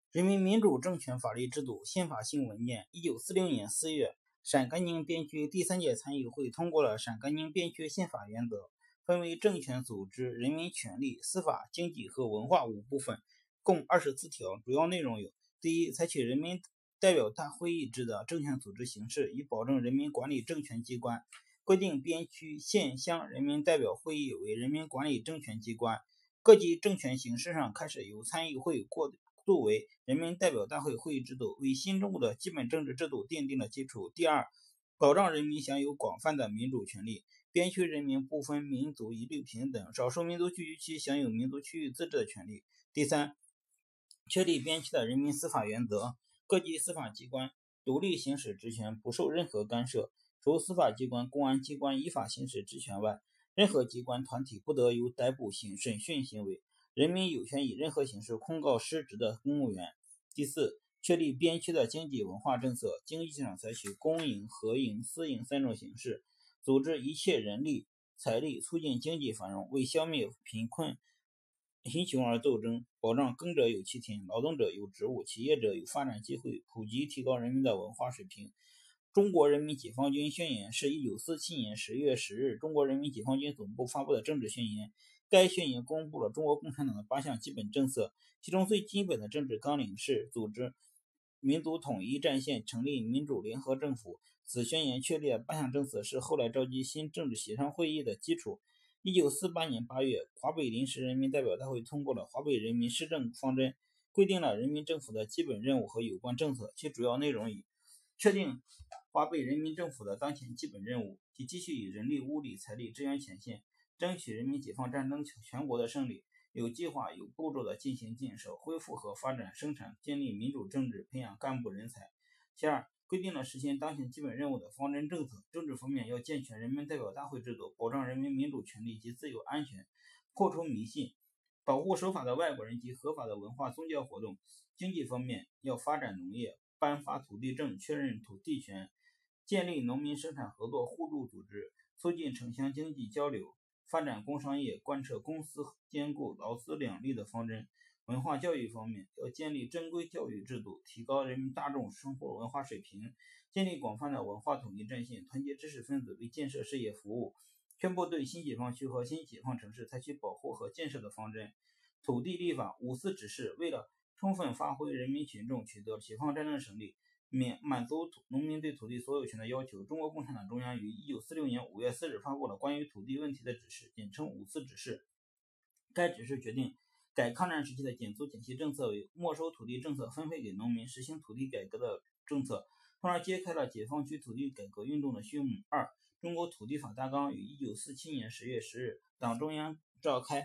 人民民主政权法律制度宪法性文件1946年4月，陕甘宁边区第3届参议会通过了陕甘宁边区宪法原则，分为政权组织、人民权利、司法、经济和文化5部分，共24条，主要内容有：第一，采取人民代表大会议制的政权组织形式，以保证人民管理政权机关，规定边区、县乡人民代表会议为人民管理政权机关，各级政权形式上开始由参议会过渡为人民代表大会会议制度，为新中国的基本政治制度奠定了基础。第二，保障人民享有广泛的民主权利，边区人民不分民族一律平等，少数民族聚居区享有民族区域自治的权利。第三，确立边区的人民司法原则，各级司法机关独立行使职权，不受任何干涉，除司法机关、公安机关依法行使职权外，任何机关团体不得有逮捕、审讯行为。人民有权以任何形式控告失职的公务员。第四，确立边区的经济文化政策，经济上采取公营、合营、私营3种形式，组织一切人力、财力，促进经济繁荣，为消灭贫穷而斗争，保障耕者有其田，劳动者有职务，企业者有发展机会，普及提高人民的文化水平。中国人民解放军宣言是1947年10月10日中国人民解放军总部发布的政治宣言。该宣言公布了中国共产党的8项基本政策，其中最基本的政治纲领是组织民族统一战线，成立民主联合政府。此宣言确立的8项政策是后来召集新政治协商会议的基础。1948年8月，华北临时人民代表大会通过了华北人民施政方针，规定了人民政府的基本任务和有关政策，其主要内容以确定华北人民政府的当前基本任务，即继续以人力、物力、财力支援前线，争取人民解放战争全国的胜利，有计划、有步骤地进行建设、恢复和发展生产，建立民主政治，培养干部人才。其二，规定了实现当前基本任务的方针政策。政治方面要健全人民代表大会制度，保障人民民主权利及自由安全，破除迷信，保护守法的外国人及合法的文化宗教活动。经济方面要发展农业，颁发土地证，确认土地权，建立农民生产合作互助组织，促进城乡经济交流，发展工商业，贯彻公私兼顾、劳资两利的方针。文化教育方面要建立正规教育制度，提高人民大众生活文化水平，建立广泛的文化统一战线，团结知识分子为建设事业服务。宣布对新解放区和新解放城市采取保护和建设的方针。土地立法5·4指示，为了充分发挥人民群众取得解放战争胜利，满足农民对土地所有权的要求，中国共产党中央于1946年5月4日发布了关于土地问题的指示，简称5·4指示。该指示决定改抗战时期的减租减息政策为没收土地政策分配给农民，实行土地改革的政策，从而揭开了解放区土地改革运动的序幕。二、中国土地法大纲于1947年10月10日党中央召开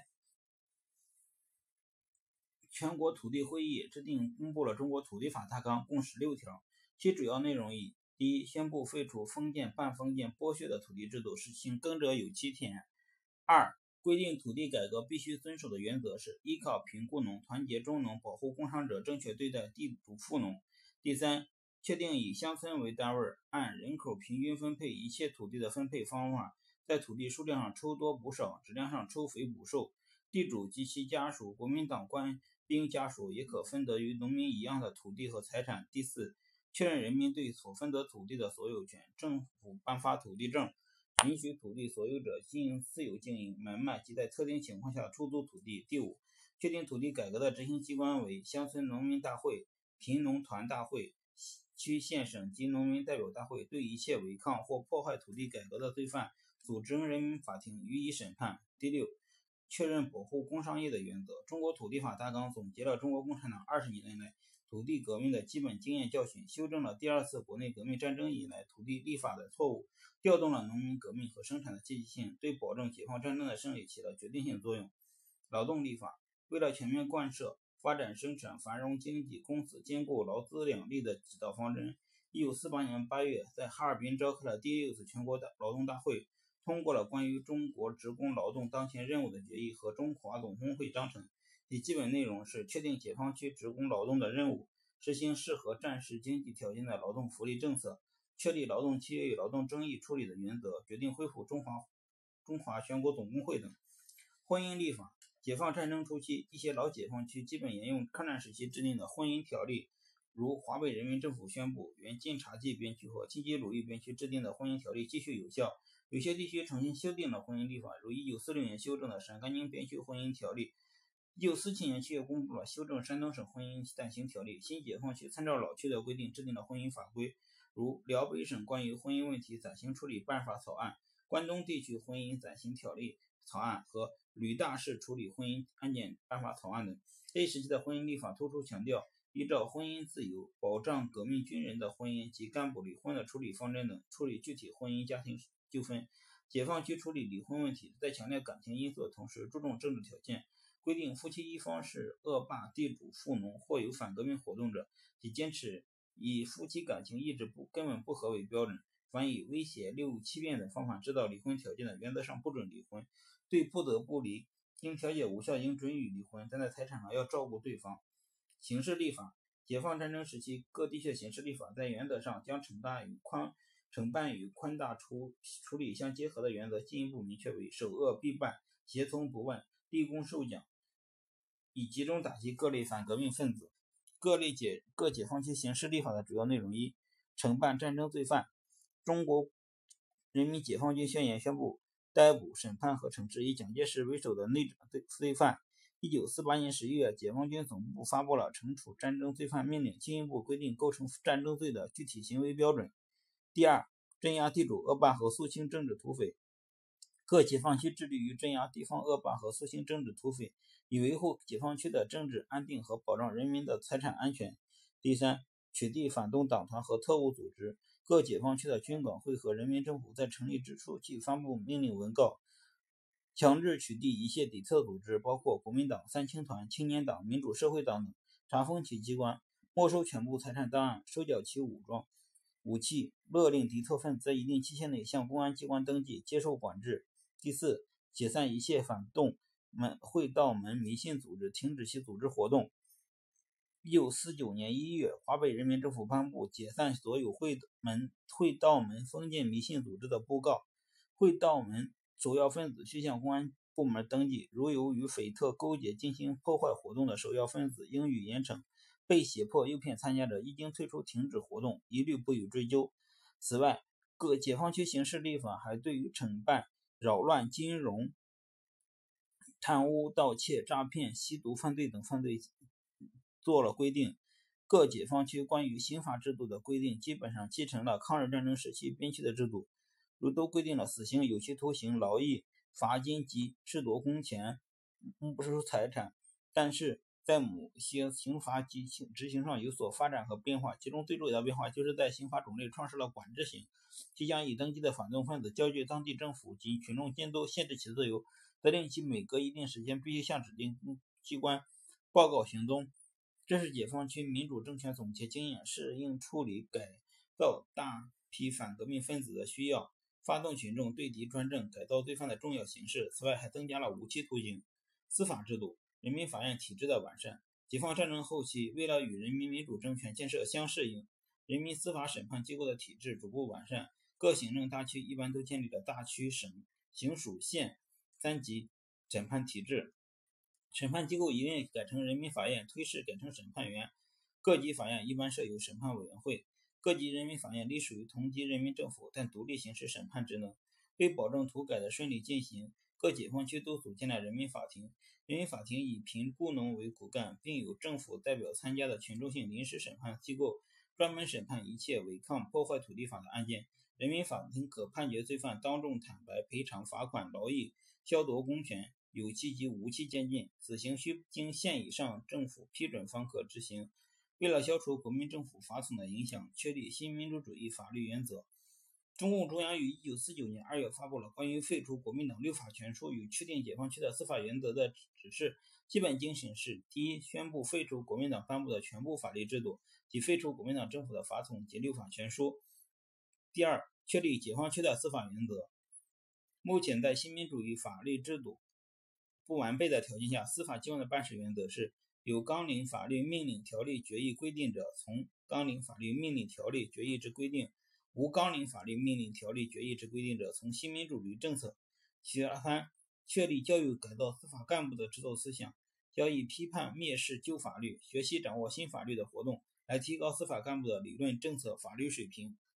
全国土地会议，制定公布了中国土地法大纲，共16条，其主要内容以：第一，宣布废除封建、半封建、剥削的土地制度，实行耕者有其田。二、规定土地改革必须遵守的原则是依靠贫雇农，团结中农，保护工商者，正确对待地主富农。第三，确定以乡村为单位，按人口平均分配一切土地的分配方法，在土地数量上抽多补少，质量上抽肥补瘦。地主及其家属、国民党官兵家属也可分得与农民一样的土地和财产。第四，确认人民对所分得土地的所有权，政府颁发土地证，允许土地所有者经营私有经营、买卖及在特定情况下出租土地。第五，确定土地改革的执行机关为乡村农民大会、贫农团大会、区县省及农民代表大会，对一切违抗或破坏土地改革的罪犯，组织人民法庭予以审判。第六，确认保护工商业的原则。中国土地法大纲总结了中国共产党20年来土地革命的基本经验教训，修正了第2次国内革命战争以来土地立法的错误，调动了农民革命和生产的积极性，对保证解放战争的胜利起了决定性作用。劳动立法为了全面贯彻发展生产繁荣经济、公私兼顾、劳资两利的指导方针，1948年8月在哈尔滨召开了第6次全国劳动大会，通过了关于中国职工劳动当前任务的决议和中华总工会章程，其基本内容是确定解放区职工劳动的任务，实行适合战时经济条件的劳动福利政策，确立劳动契约与劳动争议处理的原则，决定恢复中华全国总工会等。婚姻立法解放战争初期，一些老解放区基本沿用抗战时期制定的婚姻条例，如华北人民政府宣布，原晋察冀边区和京津鲁豫边区制定的婚姻条例继续有效。有些地区重新修订了婚姻立法，如1946年修正的陕甘宁边区婚姻条例，1947年7月公布了修正山东省婚姻暂行条例。新解放区参照老区的规定制定了婚姻法规，如辽北省关于婚姻问题暂行处理办法草案、关东地区婚姻暂行条例草案和吕大市处理婚姻案件办法草案等。这一时期的婚姻立法突出强调依照婚姻自由、保障革命军人的婚姻及干部离婚的处理方针等处理具体婚姻家庭纠纷。解放区处理离婚问题，在强调感情因素的同时注重政治条件，规定夫妻一方是恶霸、地主、富农或有反革命活动者，即坚持以夫妻感情意志根本不合为标准，凡以威胁、利诱、欺骗等方法制造离婚条件的，原则上不准离婚。对不得不离，应调解无效应准予离婚，但在财产上要照顾对方。刑事立法，解放战争时期各地区刑事立法在原则上将惩办与宽大处理相结合的原则进一步明确为首恶必办、胁从不问、立功受奖，以集中打击各类反革命分子。各解放区刑事立法的主要内容：一、惩办战争罪犯。中国人民解放军宣言宣布逮捕、审判和惩治以蒋介石为首的内战罪犯。1948年11月，解放军总部发布了惩处战争罪犯命令，进一步规定构成战争罪的具体行为标准。第二，镇压地主、恶霸和肃清政治土匪。各解放区致力于镇压地方恶霸和肃清政治土匪，以维护解放区的政治安定和保障人民的财产安全。第三，取缔反动党团和特务组织。各解放区的军管会和人民政府在成立之初即发布命令文告，强制取缔一切底层组织，包括国民党、三青团、青年党、民主社会党等，查封其机关，没收全部财产档案，收缴其武器，勒令敌特分子在一定期限内向公安机关登记，接受管制。第四，解散一切反动会道门迷信组织，停止其组织活动。1949年1月，华北人民政府颁布解散所有会道门封建迷信组织的布告，会道门首要分子需向公安部门登记，如有与匪特勾结进行破坏活动的首要分子，应予严惩。被胁迫诱骗参加者一经退出停止活动，一律不予追究。此外，各解放区刑事立法还对于惩办扰乱金融、贪污、盗窃、诈骗、吸毒犯罪等犯罪做了规定。各解放区关于刑罚制度的规定基本上继承了抗日战争时期边区的制度，如都规定了死刑、有期徒刑、劳役、罚金及褫夺公钱、没收财产，但是在某些刑罚及执行上有所发展和变化，其中最重要的变化就是在刑罚种类创设了管制刑，即将已登记的反动分子交据当地政府及群众监督，限制其自由，责令其每隔一定时间必须向指定机关报告行踪。这是解放区民主政权总结经验，适应处理改造大批反革命分子的需要，发动群众对敌专政、改造罪犯的重要形式。此外，还增加了无期徒刑。司法制度，人民法院体制的完善。解放战争后期，为了与人民民主政权建设相适应，人民司法审判机构的体制逐步完善。各行政大区一般都建立了大区、省、行属、县3级审判体制。审判机构一律改成人民法院，推事改成审判员。各级法院一般设有审判委员会。各级人民法院隶属于同级人民政府，但独立行使审判职能。为保证土改的顺利进行，各解放区都组建了人民法庭。人民法庭以贫雇农为骨干，并有政府代表参加的群众性临时审判机构，专门审判一切违抗破坏土地法的案件。人民法庭可判决罪犯当众坦白、赔偿、罚款、劳役、消夺公权，有期及无期监禁。死刑需经县以上政府批准方可执行。为了消除国民政府法统的影响，确立新民主主义法律原则，中共中央于1949年2月发布了关于废除国民党六法全书与确定解放区的司法原则的指示，基本精神是：第一，宣布废除国民党颁布的全部法律制度，即废除国民党政府的法统及六法全书；第二，确立解放区的司法原则。目前在新民主主义法律制度不完备的条件下，司法机关的办事原则是：有纲领法律命令条例决议规定者，从纲领法律命令条例决议之规定；无纲领法律命令条例决议之规定者，从新民主主义政策。其三， 确立教育改造司法干部的指导思想，要以批判、蔑视旧法律、学习掌握新法律的活动，来提高司法干部的理论、政策、法律水平。